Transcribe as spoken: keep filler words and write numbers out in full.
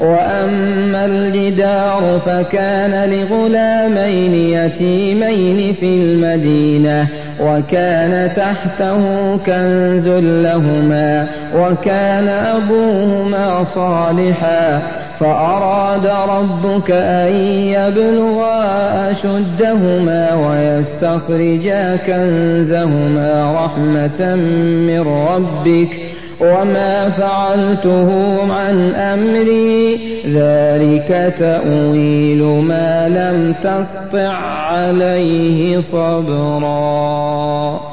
وأما الجدار فكان لغلامين يتيمين في المدينة وكان تحته كنز لهما وكان أبوهما صالحا فأراد ربك أن يبلغا أشدهما ويستخرجا كنزهما رحمة من ربك وما فعلته عن أمري ذلك تأويل ما لم تسطع عليه صبرا.